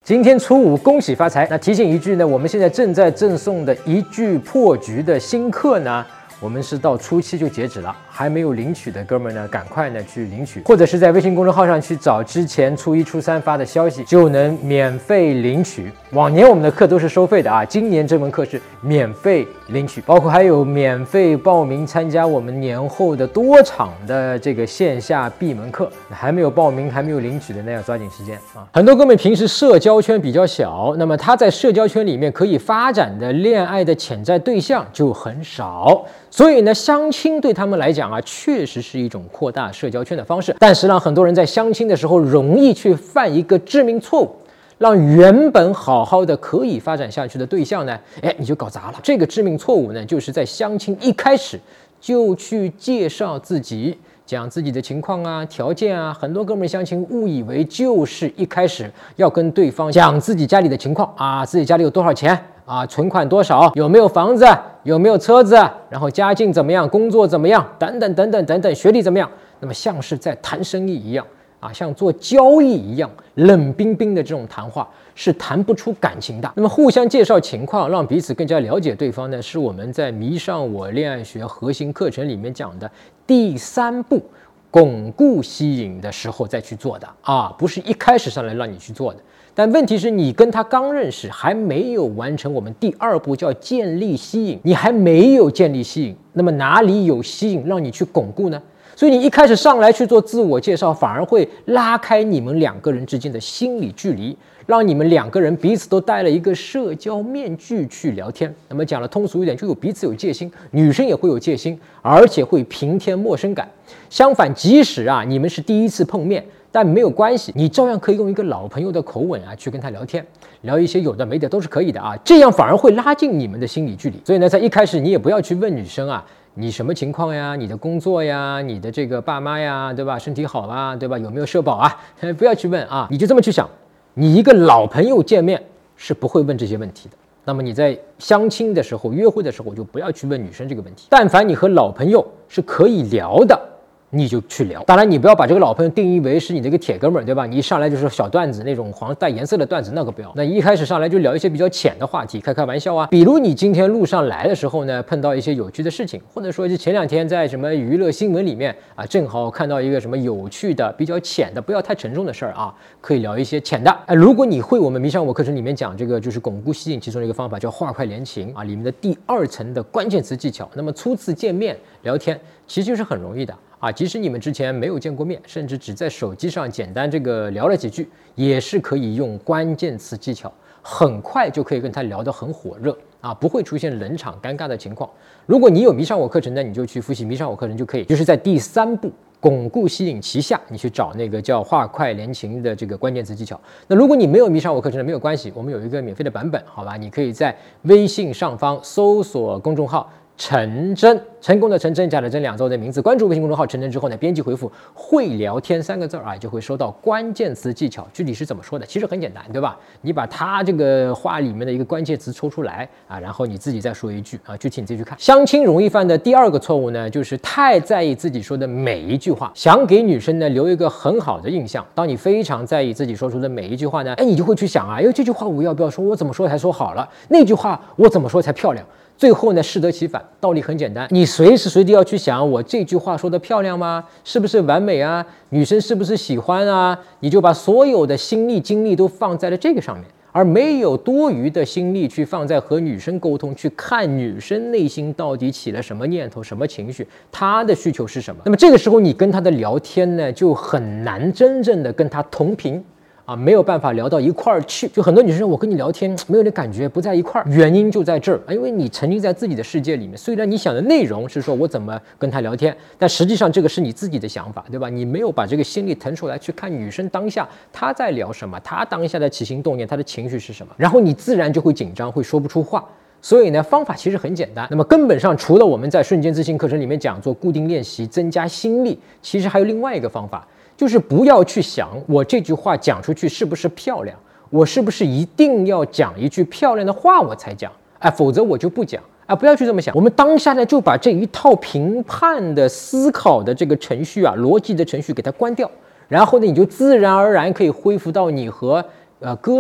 今天初五，恭喜发财。那提醒一句呢，我们现在正在赠送的一句破局的新课呢，我们是到初7就截止了，还没有领取的哥们呢，赶快呢去领取，或者是在微信公众号上去找之前初1、初3发的消息，就能免费领取。往年我们的课都是收费的啊，今年这门课是免费领取，包括还有免费报名参加我们年后的多场的这个线下闭门课。还没有报名、还没有领取的，那要抓紧时间啊！很多哥们平时社交圈比较小，那么他在社交圈里面可以发展的恋爱的潜在对象就很少。所以呢，相亲对他们来讲啊，确实是一种扩大社交圈的方式。但是让很多人在相亲的时候容易去犯一个致命错误，让原本好好的可以发展下去的对象呢，你就搞砸了。这个致命错误呢，就是在相亲一开始就去介绍自己，讲自己的情况啊、条件啊。很多哥们相亲误以为就是一开始要跟对方讲自己家里的情况啊，自己家里有多少钱啊，存款多少，有没有房子，有没有车子，然后家境怎么样，工作怎么样，等等等等等等，学历怎么样。那么像是在谈生意一样啊，像做交易一样，冷冰冰的这种谈话是谈不出感情的。那么互相介绍情况，让彼此更加了解对方呢，是我们在迷上我恋爱学核心课程里面讲的第3步，巩固吸引的时候再去做的啊，不是一开始上来让你去做的。但问题是你跟他刚认识，还没有完成我们第2步叫建立吸引，你还没有建立吸引，那么哪里有吸引让你去巩固呢？所以你一开始上来去做自我介绍，反而会拉开你们2个人之间的心理距离，让你们2个人彼此都戴了一个社交面具去聊天。那么讲的通俗一点，就彼此有戒心，女生也会有戒心，而且会平添陌生感。相反，即使你们是第1次碰面，但没有关系，你照样可以用一个老朋友的口吻去跟他聊天，聊一些有的没的都是可以的啊，这样反而会拉近你们的心理距离。所以呢，在一开始你也不要去问女生你什么情况呀？你的工作呀？你的这个爸妈呀？对吧？身体好啊？对吧？有没有社保啊？不要去问啊，你就这么去想，你一个老朋友见面是不会问这些问题的。那么你在相亲的时候、约会的时候，就不要去问女生这个问题。但凡你和老朋友是可以聊的，你就去聊。当然，你不要把这个老朋友定义为是你这个铁哥们儿，对吧？你一上来就是小段子那种带颜色的段子，那个不要。那一开始上来就聊一些比较浅的话题，开开玩笑啊。比如你今天路上来的时候呢，碰到一些有趣的事情，或者说就前2天在什么娱乐新闻里面正好看到一个什么有趣的、比较浅的、不要太沉重的事儿可以聊一些浅的。如果你会我们迷上我课程里面讲这个就是巩固吸引其中的一个方法叫话快连情里面的第2层的关键词技巧。那么初次见面聊天其实就是很容易的。即使你们之前没有见过面，甚至只在手机上简单这个聊了几句，也是可以用关键词技巧，很快就可以跟他聊得很火热不会出现冷场尴尬的情况。如果你有迷上我课程呢，你就去复习迷上我课程就可以，就是在第3步巩固吸引旗下，你去找那个叫话快连情的这个关键词技巧。那如果你没有迷上我课程的，没有关系，我们有一个免费的版本，好吧？你可以在微信上方搜索公众号陈真，成功的陈真，假的真，2周的名字，关注微信公众号陈真之后呢，编辑回复会聊天3个字就会收到关键词技巧。具体是怎么说的？其实很简单，对吧？你把它这个话里面的一个关键词抽出来然后你自己再说一句具体你自己去看。相亲容易犯的第2个错误呢，就是太在意自己说的每一句话，想给女生呢留一个很好的印象。当你非常在意自己说出的每一句话呢，你就会去想这句话我要不要说？我怎么说才说好了？那句话我怎么说才漂亮？最后呢，适得其反。道理很简单，你随时随地要去想，我这句话说的漂亮吗？是不是完美啊？女生是不是喜欢啊？你就把所有的心力精力都放在了这个上面，而没有多余的心力去放在和女生沟通，去看女生内心到底起了什么念头、什么情绪，她的需求是什么。那么这个时候你跟她的聊天呢，就很难真正的跟她同频。没有办法聊到一块儿去。就很多女生说我跟你聊天没有点感觉，不在一块儿，原因就在这儿因为你沉浸在自己的世界里面。虽然你想的内容是说我怎么跟她聊天，但实际上这个是你自己的想法，对吧？你没有把这个心力腾出来去看女生当下她在聊什么，她当下的起心动念，她的情绪是什么，然后你自然就会紧张，会说不出话。所以呢，方法其实很简单。那么根本上，除了我们在瞬间自信课程里面讲做固定练习增加心力，其实还有另外一个方法，就是不要去想我这句话讲出去是不是漂亮，我是不是一定要讲一句漂亮的话我才讲，否则我就不讲。不要去这么想。我们当下呢，就把这一套评判的思考的这个程序逻辑的程序给它关掉，然后呢，你就自然而然可以恢复到你和哥们儿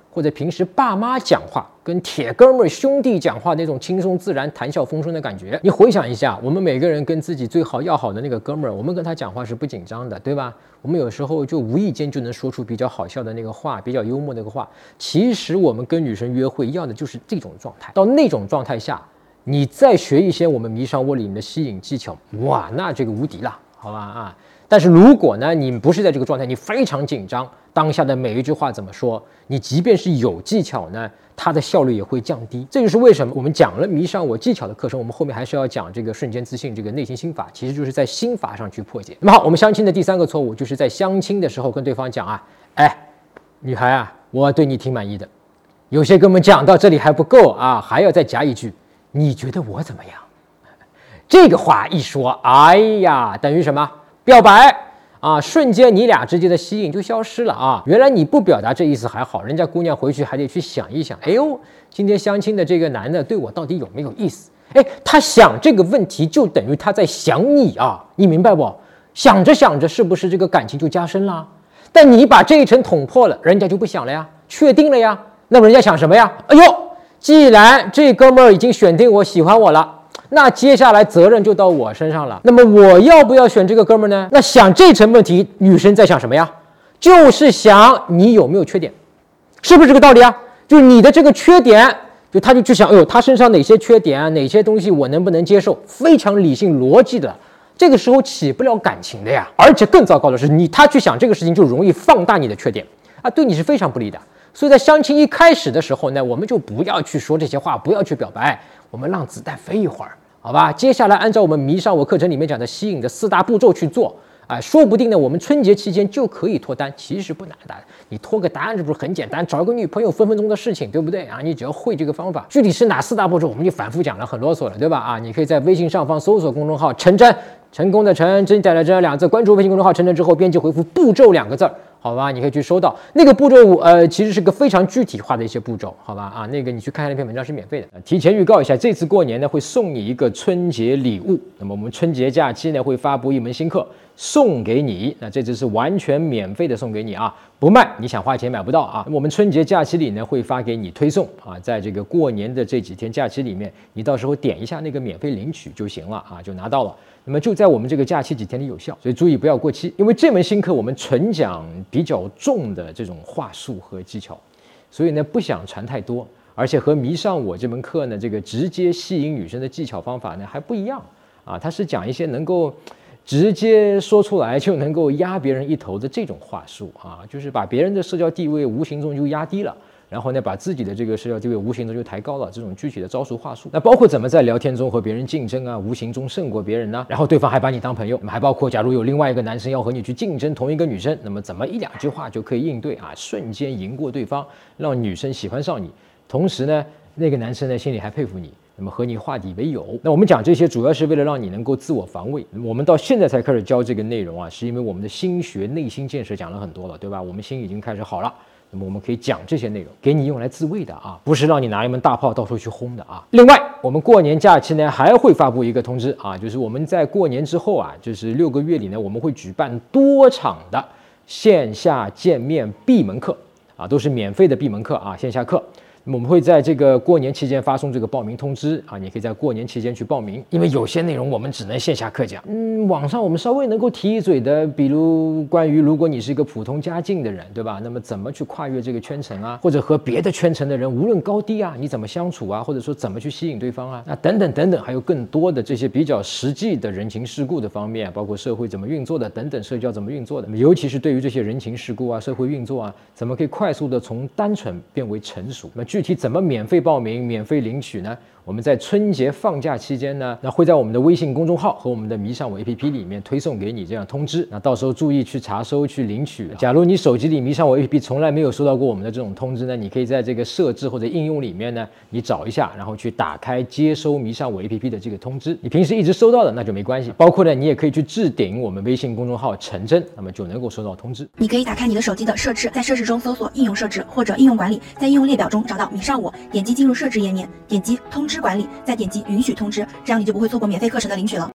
或者平时爸妈讲话，跟铁哥们儿兄弟讲话那种轻松自然、谈笑风生的感觉。你回想一下，我们每个人跟自己最好要好的那个哥们儿，我们跟他讲话是不紧张的，对吧？我们有时候就无意间就能说出比较好笑的那个话，比较幽默的那个话。其实我们跟女生约会要的就是这种状态。到那种状态下，你再学一些我们迷上窝里面的吸引技巧，哇，那这个无敌了，好吧啊！但是如果呢，你不是在这个状态，你非常紧张，当下的每一句话怎么说，你即便是有技巧呢，它的效率也会降低。这就是为什么我们讲了迷上我技巧的课程，我们后面还是要讲这个瞬间自信，这个内心心法，其实就是在心法上去破解。那么好，我们相亲的第3个错误，就是在相亲的时候跟对方讲啊，哎，女孩啊，我对你挺满意的。有些哥们讲到这里还不够啊，还要再加一句，你觉得我怎么样？这个话一说，哎呀，等于什么？表白啊，瞬间你俩之间的吸引就消失了啊！原来你不表达这意思还好，人家姑娘回去还得去想一想，哎呦，今天相亲的这个男的对我到底有没有意思？哎，他想这个问题就等于他在想你啊，你明白不？想着想着，是不是这个感情就加深了？但你把这一层捅破了，人家就不想了呀，确定了呀。那么人家想什么呀？哎呦，既然这哥们儿已经选定我喜欢我了。那接下来责任就到我身上了。那么我要不要选这个哥们儿呢？那想这层问题，女生在想什么呀？就是想你有没有缺点，是不是这个道理啊？就你的这个缺点，就他就去想，哎呦，他身上哪些缺点啊，哪些东西我能不能接受？非常理性逻辑的，这个时候起不了感情的呀。而且更糟糕的是，他去想这个事情，就容易放大你的缺点啊，对你是非常不利的。所以在相亲一开始的时候呢，我们就不要去说这些话，不要去表白，我们让子弹飞一会儿。好吧，接下来按照我们迷上我课程里面讲的吸引的4大步骤去做，说不定呢，我们春节期间就可以脱单，其实不难的，你脱个单这不是很简单，找个女朋友分分钟的事情，对不对啊？你只要会这个方法，具体是哪4大步骤，我们就反复讲了很啰嗦了，对吧？啊，你可以在微信上方搜索公众号陈真，成功的成，真假的真2字，关注微信公众号陈真之后，编辑回复步骤2个字。好吧，你可以去收到那个步骤其实是个非常具体化的一些步骤，好吧啊，那个你去看看那篇文章是免费的。提前预告一下，这次过年呢会送你一个春节礼物，那么我们春节假期呢会发布一门新课送给你，那这次是完全免费的送给你啊，不卖，你想花钱买不到啊。我们春节假期里呢会发给你推送啊，在这个过年的这几天假期里面，你到时候点一下那个免费领取就行了啊，就拿到了。那么就在我们这个假期几天里有效，所以注意不要过期，因为这门新课我们纯讲比较重的这种话术和技巧，所以呢不想传太多，而且和迷上我这门课呢，这个直接吸引女生的技巧方法呢还不一样啊，它是讲一些能够直接说出来就能够压别人一头的这种话术啊，就是把别人的社交地位无形中就压低了。然后呢，把自己的这个社交地位无形中就抬高了，这种具体的招数话术，那包括怎么在聊天中和别人竞争啊，无形中胜过别人呢？然后对方还把你当朋友，那么还包括假如有另外一个男生要和你去竞争同一个女生，那么怎么1、2句话就可以应对啊，瞬间赢过对方，让女生喜欢上你，同时呢，那个男生呢心里还佩服你。那么和你化敌为友，那我们讲这些主要是为了让你能够自我防卫。那么我们到现在才开始教这个内容啊，是因为我们的心学内心建设讲了很多了，对吧？我们心已经开始好了。那么我们可以讲这些内容，给你用来自卫的啊，不是让你拿一门大炮到处去轰的啊。另外，我们过年假期呢还会发布一个通知啊，就是我们在过年之后啊，就是6个月里呢，我们会举办多场的线下见面闭门课啊，都是免费的闭门课啊，线下课。那么我们会在这个过年期间发送这个报名通知啊，你可以在过年期间去报名，因为有些内容我们只能线下课讲。网上我们稍微能够提一嘴的，比如关于如果你是一个普通家境的人，对吧？那么怎么去跨越这个圈层啊，或者和别的圈层的人无论高低啊，你怎么相处啊，或者说怎么去吸引对方啊，那等等等等，还有更多的这些比较实际的人情世故的方面，包括社会怎么运作的等等，社交怎么运作的，尤其是对于这些人情世故啊、社会运作啊，怎么可以快速的从单纯变为成熟？那么具体怎么免费报名、免费领取呢？我们在春节放假期间呢，那会在我们的微信公众号和我们的迷上我 APP 里面推送给你这样通知。那到时候注意去查收、去领取。假如你手机里迷上我 APP 从来没有收到过我们的这种通知呢，你可以在这个设置或者应用里面呢，你找一下，然后去打开接收迷上我 APP 的这个通知。你平时一直收到的那就没关系。包括呢，你也可以去置顶我们微信公众号陈真，那么就能够收到通知。 你可以打开你的手机的设置，在设置中搜索应用设置或者应用管理，在应用列表中找到迷上我，点击进入设置页面，点击通知管理，再点击允许通知，这样你就不会错过免费课程的领取了。